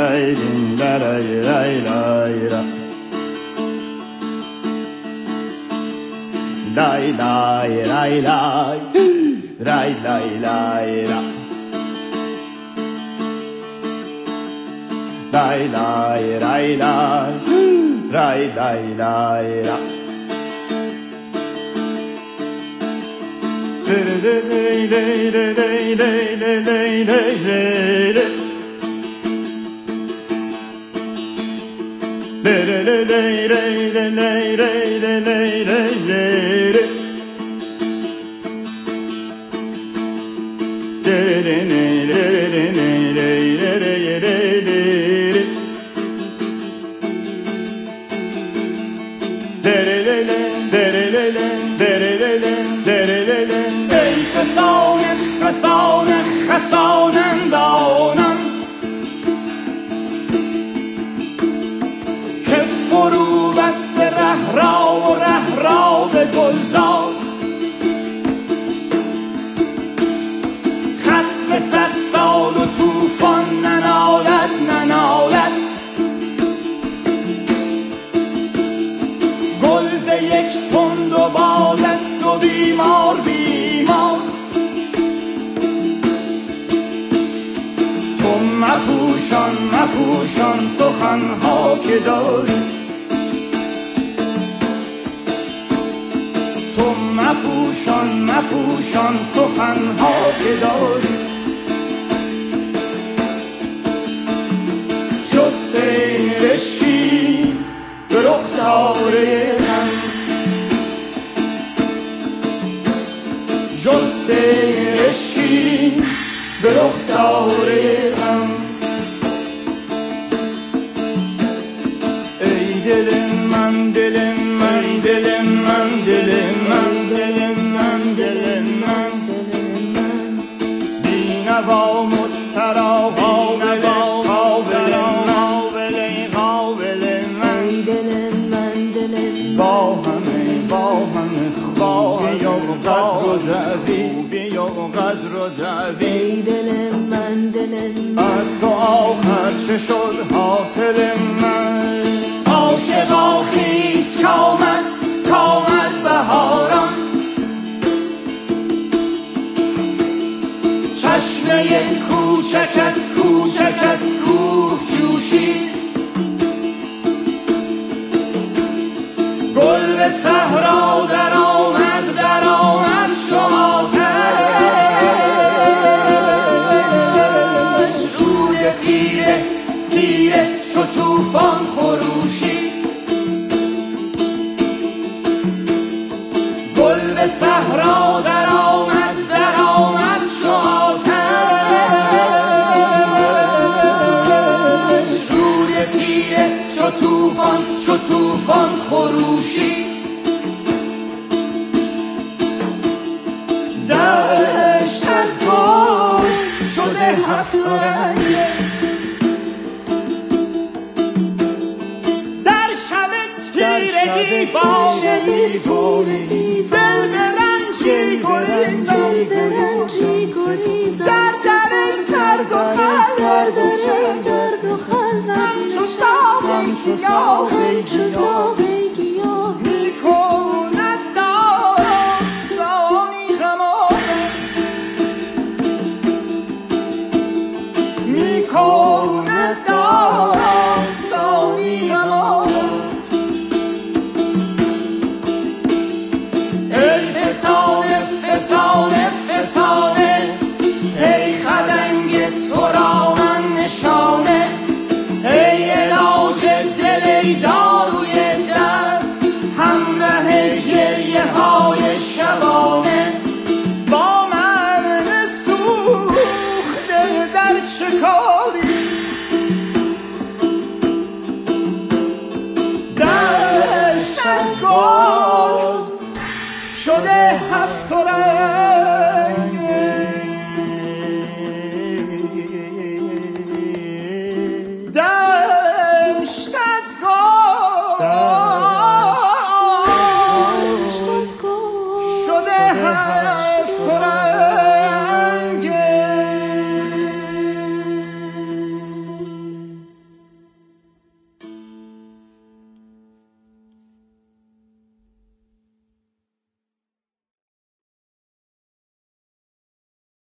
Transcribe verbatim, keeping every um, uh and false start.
lay la lay lay lay la lay lay lay lay lay lay lay la lay lay lay lay lay lay lay la lay lay lay lay lay lay lay lay خسانه خسانه خسانندانم که فرو بست ره را و ره را به گلزار خسف صد سال و توفان ننالد ننالد گلز یک تند و باز است و بیمار بیمار تو مپوشان مپوشان سخنها که داری تو مپوشان مپوشان سخنها که داری جز سیر شیر به رخساره من جز سیر شیر به رخساره من ای دل من دل من دل من دل من دل من دل من بینوا مضطرا قابل قابل قابل قابل من دل من دل با همه با همه خواهی و قدر و دعوی بیا قدر و دعوی ای دل من دل من از تو آخر چه شد حاصل من عاشقا خیز کامد کامد بهاران چشمه کوچک از کوچک از کوه جوشید گل به صحرا در آمد در آمد شو آتش رود تیره تیره چو توفان خروشید گل به صحرا در آمد در آمد شو آتش رود تیره چو توفان چو توفان خروشید دشت از گل شده هفت رنگه در شب تیرگی فاجعی دل به رنجی گریزان در در سرد و خلوت همچو ساقی گیاه میکند داستانی غمانه میکند داستانی غمانه ای فسانه فسانه فسانه ای خدنگ تو را من نشانه ای علاج دل ای داروی درد همراه گریه های شبانه با من سوخته در چه کاری دشت از گل شده هفت رنگ